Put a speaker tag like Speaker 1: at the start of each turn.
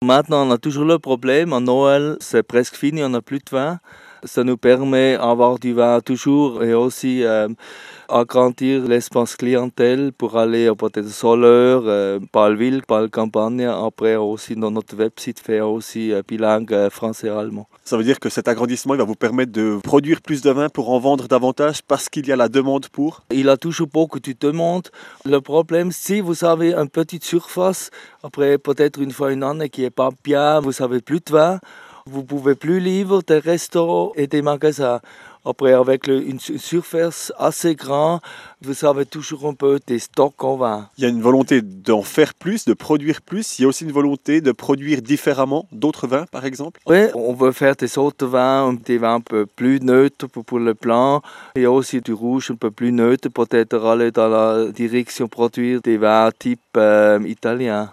Speaker 1: Maintenant, on a toujours le problème, à Noël, c'est presque fini, on n'a plus de vin. Ça nous permet d'avoir du vin toujours et aussi agrandir l'espace clientèle pour aller peut-être Soleure, Palville, Campagne. Après aussi, dans notre website, faire aussi bilingue français-allemand.
Speaker 2: Ça veut dire que cet agrandissement il va vous permettre de produire plus de vin pour en vendre davantage parce qu'il y a la demande pour?
Speaker 1: Il a toujours beaucoup de demandes. Le problème, si vous avez une petite surface, après peut-être une fois une année qui n'est pas bien, vous n'avez plus de vin, vous ne pouvez plus livrer des restaurants et des magasins. Après, avec une surface assez grande, vous avez toujours un peu des stocks en vin.
Speaker 2: Il y a une volonté d'en faire plus, de produire plus. Il y a aussi une volonté de produire différemment d'autres vins, par exemple.
Speaker 1: Oui, on veut faire des autres vins, des vins un peu plus neutres pour le blanc. Il y a aussi du rouge un peu plus neutre, peut-être aller dans la direction de produire des vins type italien.